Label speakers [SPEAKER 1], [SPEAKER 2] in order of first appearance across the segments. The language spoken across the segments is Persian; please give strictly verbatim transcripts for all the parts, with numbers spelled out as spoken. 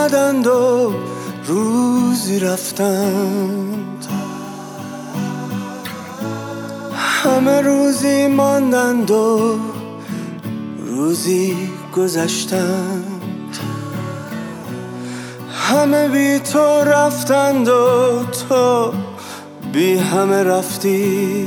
[SPEAKER 1] آمدند و روزی رفتند، همه روزی ماندند و روزی گذشتند، همه بی تو رفتند و تو بی همه رفتی،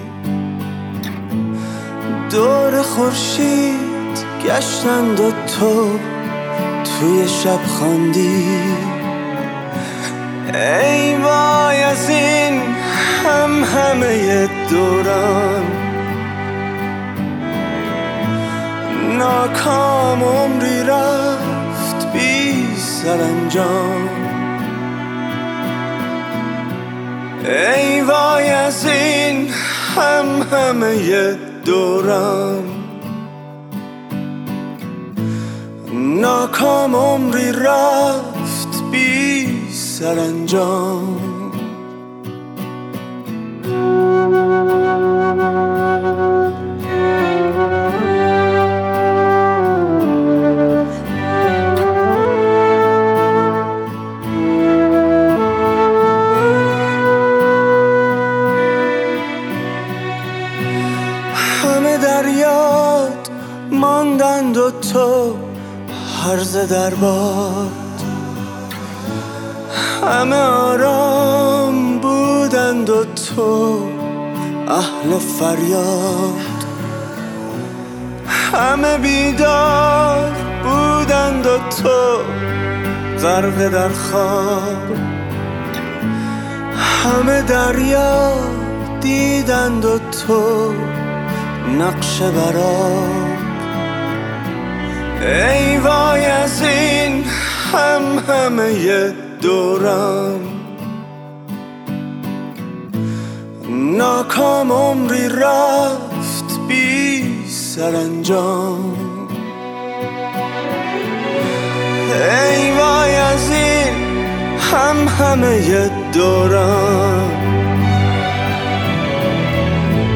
[SPEAKER 1] دور خورشید گشتند و تو توی شب خواندی. ای وای از این هم همه دوران، ناکام عمری رفت بی سرانجام. ای وای از این هم همه دوران، ناکام عمری رفت بی سرانجام. همه در یاد ماندند و تو هرزه در باد، همه آرام بودند و تو اهل فریاد، همه بیدار بودند و تو غرق در خواب، همه دریا دیدند و تو نقش برآب. ای وای از این هم همه دوران، ناکام عمری رفت بی سرانجام. ای وای از این هم همه دوران،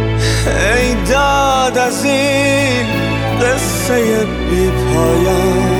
[SPEAKER 1] ای داد از این قصه بی پایان.